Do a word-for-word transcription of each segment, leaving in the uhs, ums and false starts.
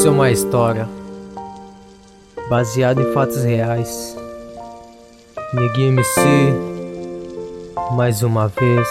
Isso é uma história baseada em fatos reais. Neguinho M C, mais uma vez.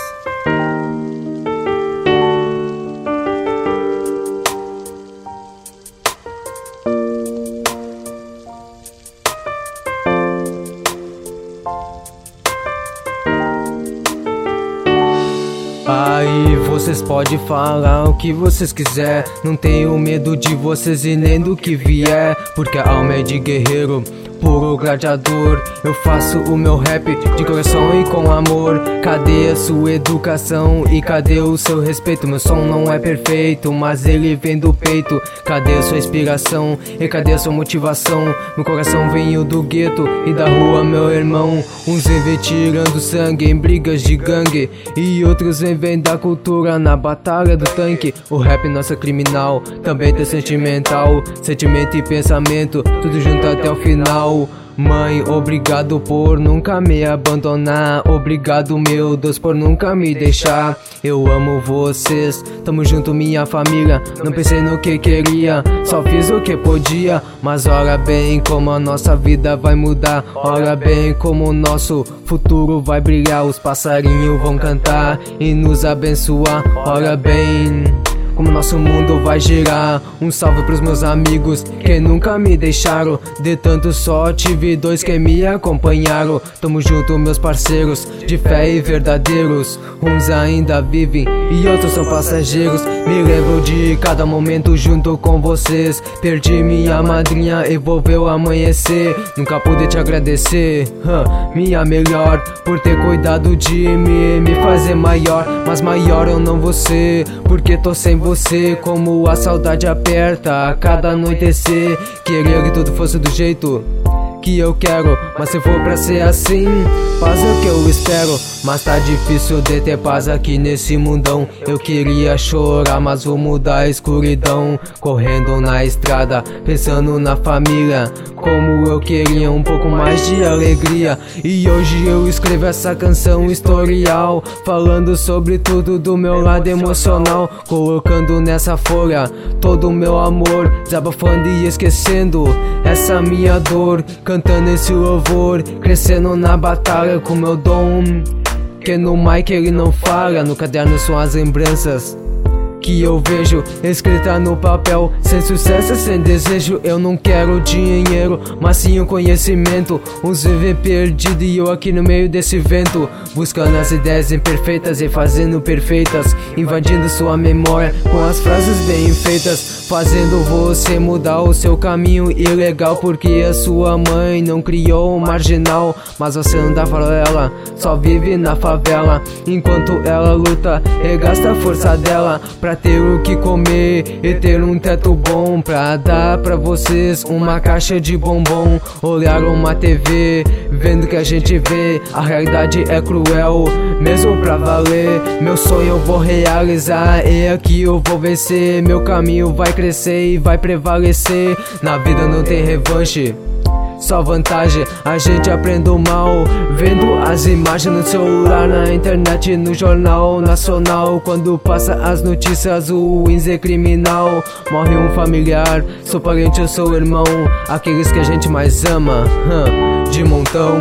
Aí vocês podem falar o que vocês quiser, não tenho medo de vocês e nem do que vier, porque a alma é de guerreiro, puro gladiador. Eu faço o meu rap de coração e com amor. Cadê a sua educação e cadê o seu respeito? Meu som não é perfeito, mas ele vem do peito. Cadê a sua inspiração e cadê a sua motivação? Meu coração veio do gueto e da rua, meu irmão. Uns vêm tirando sangue em brigas de gangue e outros vêm vem da cultura na batalha do tanque. O rap nossa criminal, também tem sentimental, sentimento e pensamento, tudo junto até o final. Mãe, obrigado por nunca me abandonar. Obrigado, meu Deus, por nunca me deixar. Eu amo vocês, tamo junto, minha família. Não pensei no que queria, só fiz o que podia. Mas olha bem como a nossa vida vai mudar. Olha bem como o nosso futuro vai brilhar. Os passarinhos vão cantar e nos abençoar. Olha bem como nosso mundo vai girar. Um salve pros meus amigos que nunca me deixaram. De tanto só tive dois que me acompanharam. Tamo junto, meus parceiros de fé e verdadeiros. Uns ainda vivem e outros são passageiros. Me lembro de cada momento junto com vocês. Perdi minha madrinha e vou ver o amanhecer. Nunca pude te agradecer, huh, minha melhor, por ter cuidado de mim, me fazer maior. Mas maior eu não vou ser, porque tô sem você. Você, como a saudade aperta a cada anoitecer. Queria que tudo fosse do jeito que eu quero, mas se for pra ser assim, paz é o que eu espero. Mas tá difícil de ter paz aqui nesse mundão. Eu queria chorar, mas vou mudar a escuridão. Correndo na estrada, pensando na família, como eu queria um pouco mais de alegria. E hoje eu escrevo essa canção historial, falando sobre tudo do meu lado emocional. Colocando nessa folha todo o meu amor, desabafando e esquecendo essa minha dor. Cantando esse louvor, crescendo na batalha com meu dom, que no mic ele não fala. No caderno são as lembranças que eu vejo escrita no papel. Sem sucesso, sem desejo, eu não quero dinheiro, mas sim o conhecimento. Uns vivem perdido e eu aqui no meio desse vento, buscando as ideias imperfeitas e fazendo perfeitas, invadindo sua memória com as frases bem feitas, fazendo você mudar o seu caminho ilegal. Porque a sua mãe não criou um marginal, mas você não dá pra ela, só vive na favela. Enquanto ela luta e gasta a força dela pra ter o que comer e ter um teto bom, pra dar pra vocês uma caixa de bombom. Olhar uma T V, vendo que a gente vê, a realidade é cruel, mesmo pra valer. Meu sonho eu vou realizar e aqui eu vou vencer. Meu caminho vai crescer e vai prevalecer. Na vida não tem revanche, só vantagem, a gente aprende o mal vendo as imagens no celular, na internet, no jornal nacional. Quando passa as notícias, o índice é criminal. Morre um familiar, sou parente, eu sou irmão, aqueles que a gente mais ama, huh, de montão.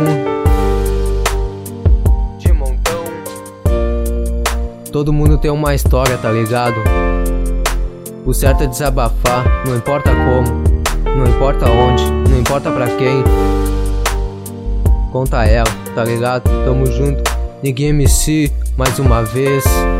De montão. Todo mundo tem uma história, tá ligado? O certo é desabafar, não importa como, não importa onde, não importa pra quem. Conta ela, tá ligado? Tamo junto. Neguinho M C, mais uma vez.